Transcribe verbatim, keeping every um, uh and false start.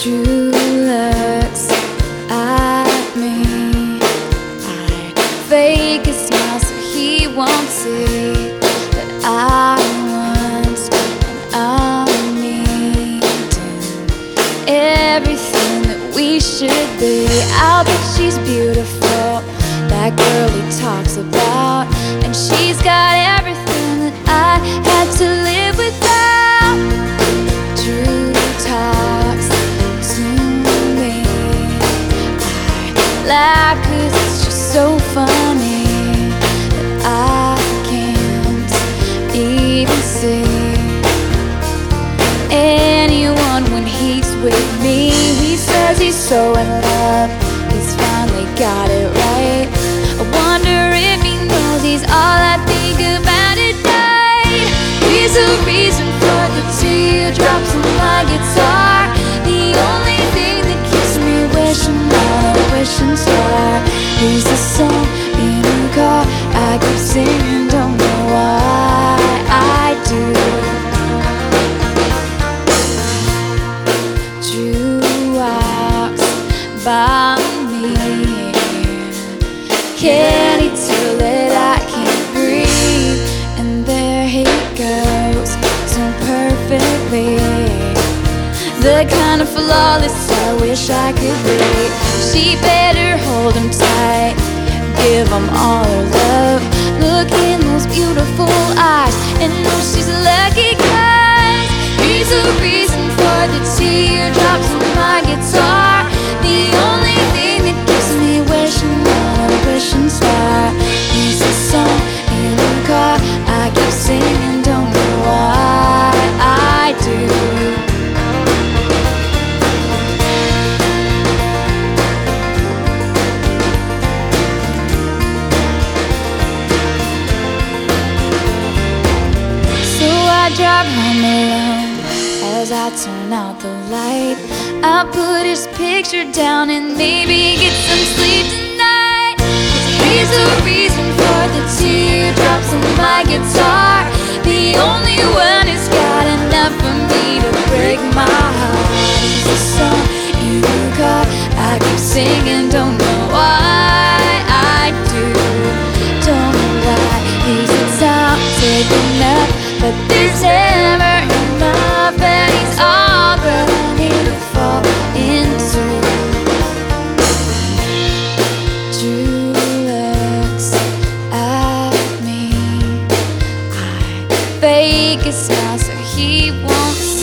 Drew looks at me. I fake a smile so he won't see that I want and I'm needing everything that we should be. I'll bet she's beautiful, that girl he talks about, and she's got everything that I had to live without. Drew talks to me. I laugh 'cause it's just so funny that I can't even see anyone when he's with me. He says he's so in love, he's finally got it right. I wonder if he knows he's all I think about at night. He's the reason for the teardrops on my guitar, the only thing that keeps me wishing on a wishing star. He's the song in the car I keep singing, don't know why I do. Drew walks by me. Can he tell that I can't breathe? And there he goes, so perfectly, the kind of flawless I wish I could be. She better hold him tight, give him all her love. Look in those beautiful eyes and know she's lucky, 'cause he's the reason for the teardrops on my guitar, the only thing that keeps me wishing on a wishing star. He's the song in the car I keep singing, don't know why I do. So I drive home alone as I turn out the light. I put his picture down and maybe get some sleep tonight. 'Cause he's the reason for the teardrops on my guitar, the only one who's got enough for me to break my heart. He's the song in the car I keep singing, don't know why I do. Don't know why. He's the top taking up, but there's never enough, and he's all that I need to fall into. Drew looks at me. I fake a smile so he won't